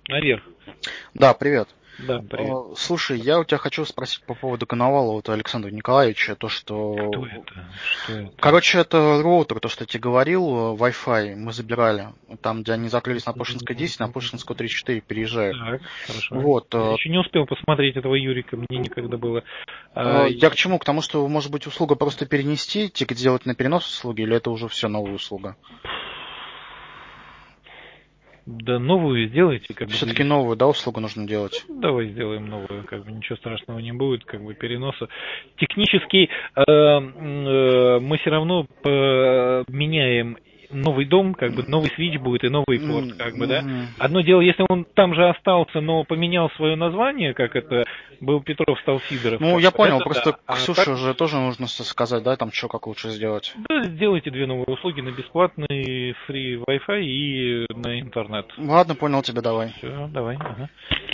Наверх. Да, привет. Да, привет. Слушай, я у тебя хочу спросить по поводу Коновалова, вот Александра Николаевича, то, Кто что... это? Что это? Короче, это роутер, то, что я тебе говорил, Wi-Fi мы забирали. Там, где они закрылись на Пушкинской 10, на Пушкинскую 34 переезжают. Так, хорошо. Вот. Я еще не успел посмотреть этого Юрика, мне некогда было. Я к чему? К тому, что, может быть, услуга просто перенести, тикет сделать на перенос услуги, или это уже все новая услуга? Да новую сделайте, как бы. Все-таки новую, да, услугу нужно делать? Давай сделаем новую, как бы ничего страшного не будет, как бы переноса. Технически мы все равно меняем новый дом, как бы новый свич будет и новый порт, как бы, да. Мгм. Одно дело, если он там же остался, но поменял свое название, как это был Петров, стал Сидоров, Ну, как я бы, понял, это просто да. А так, Ксюше же тоже нужно сказать, да, там что, как лучше сделать. да, сделайте две новые услуги на бесплатный free Wi-Fi и на интернет. Ладно, понял тебя, давай. Все, давай. Ага.